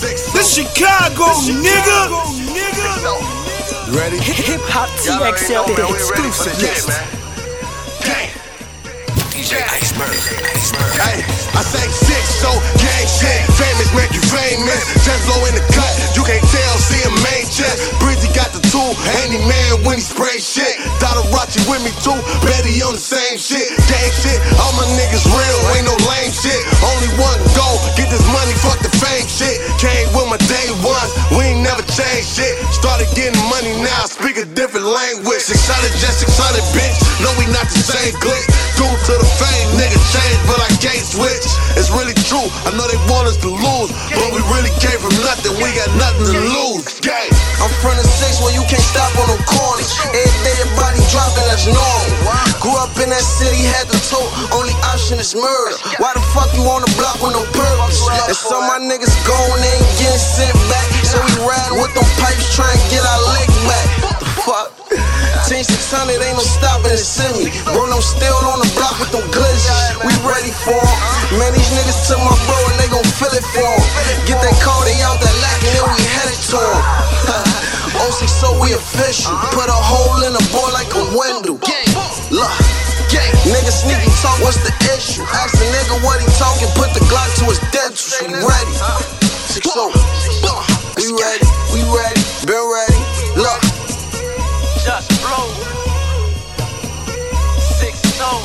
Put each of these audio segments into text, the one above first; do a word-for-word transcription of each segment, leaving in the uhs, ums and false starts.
This Chicago, nigga. You ready? Hip Hop T X L, the exclusive list. D J Iceberg. Hey, I say six, so gang shit. Famous make you famous. Just blow in the cut, you can't tell, see a main chest. Breezy got the tool, any man when he spray shit. Dotarachi with me too, Betty on the same shit. Gang shit, all my niggas real, ain't no lame shit. Only one goal, get this money, fuck the fame shit. Came with my day ones, we ain't never changed shit. Started getting money now, speak a different language. six hundred, just six hundred, bitch. No, we not the same glitch. Due to the fame, nigga change, but I can't switch. It's really true, I know they want us to lose, but we really came from nothing, we got nothing to lose. Gang. I'm from the six where you can't stop on them corners. Every day your body dropping, that's normal. Grew up in that city, had the tote, only option is murder. Why the fuck you on the block with no purpose? And some of my niggas gone, they ain't getting sent back. So we riding with them pipes, trying to get our leg back. What the fuck? Team six hundred ain't no stopping to send me. Bro, I'm still on the block with them glitches. We ready for 'em. Man, these niggas took my bro and they gon' feel it for 'em. Get that car, they out that lack and then we headed to 'em. oh six so we official. Put a hole in the boy like a Wendell. Look, niggas sneaky talk, what's the issue? Ask the nigga what he talking, put the Glock to his dentures. We ready. six oh, we ready, we ready, been ready. Look. Just blow. Six oh.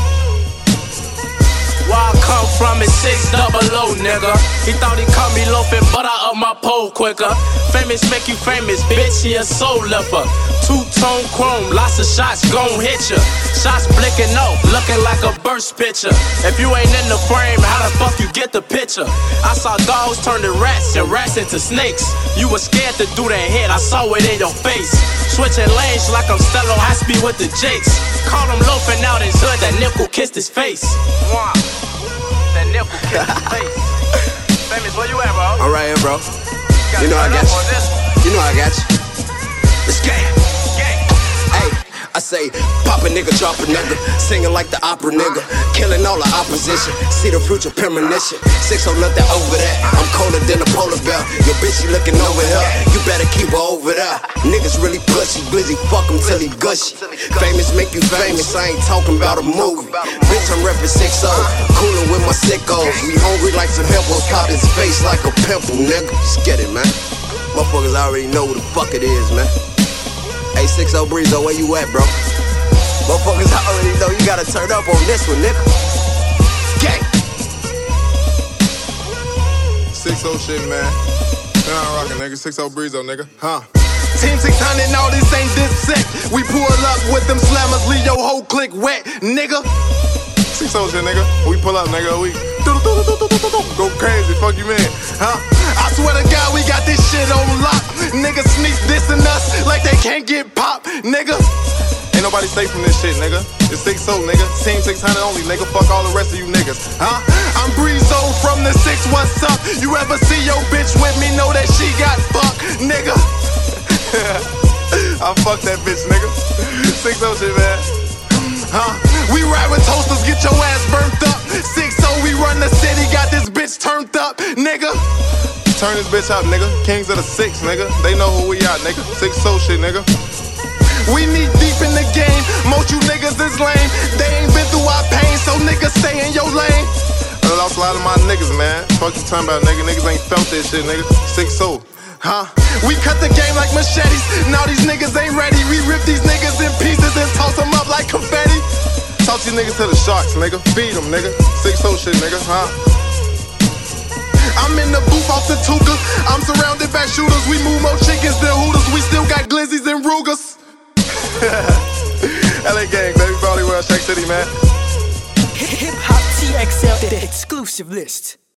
Where I come from is six double O, nigga. He thought he caught me loafing, but I up my pole quicker. Famous make you famous, bitch, he a soul lifter. Two-tone chrome, lots of shots gon' hit ya. Shots blinking off, looking like a burst picture. If you ain't in the frame, how the fuck you get the picture? I saw dogs turn to rats and rats into snakes. You was scared to do that hit, I saw it in your face. Switching lanes like I'm still on high speed with the Jakes. Caught him loafing out his hood, that nickel kissed his face. Wow. That nickel kissed his face. Famous, where you at, bro? I'm right here, bro. You know I got you. You know I got you. It's gang. Hey, I say, pop a nigga, drop a nigga, singing like the opera nigga, killing all the opposition, see the future premonition. six oh nothing over that, I'm colder than a polar bear. Your bitch, she looking over here, you better keep her over there. Niggas really pushy, blizzy, fuck him till he gushy. Famous make you famous, I ain't talking about a movie. Bitch, I'm reppin' six oh, coolin' with my sickos. We hungry like some hippos, pop his face like a pimple, nigga. Just get it, man. Motherfuckers already know who the fuck it is, man. Hey, six oh Breezo, where you at, bro? Motherfuckers already know you gotta turn up on this one, nigga. Gang! six oh shit, man. Man, I'm rockin', nigga. six oh Breezo, nigga. Huh? Team six hundred, no, this ain't this sick. We pull up with them slammers, leave your whole clique wet, nigga. six oh shit, nigga. We pull up, nigga. We go crazy, fuck you, man. Huh? I swear to God, we got this shit on lock. Niggas sneak dissing us like they can't get popped, nigga. Ain't nobody safe from this shit, nigga. It's six oh, nigga. Team six hundred only, nigga. Fuck all the rest of you niggas, huh? I'm Breezo from the six, what's up? You ever see your bitch with me, know that she got fucked, nigga. I fuck that bitch, nigga. six oh shit, man. Huh? We ride with toasters, get your ass burnt up. six oh, we run the city, got this bitch turned up, nigga. Turn this bitch up, nigga. Kings of the six, nigga. They know who we are, nigga. six oh shit, nigga. We knee deep in the game, most you niggas is lame. They ain't been through our pain, so niggas stay in your lane. I lost a lot of my niggas, man. Fuck you talking about, nigga. Niggas ain't felt this shit, nigga. six oh. Huh? We cut the game like machetes. Now these niggas ain't ready. We rip these niggas in pieces and toss them up like confetti. Talk these niggas to the sharks, nigga. Feed them, nigga. six oh shit, nigga. Huh? I'm in the booth off the Tuka. I'm surrounded by shooters. We move more chickens than Hooters. We still got glizzies and Rugers. L A gang, baby. Bollywood, Shake City, man. Hip Hop T X L, the exclusive list.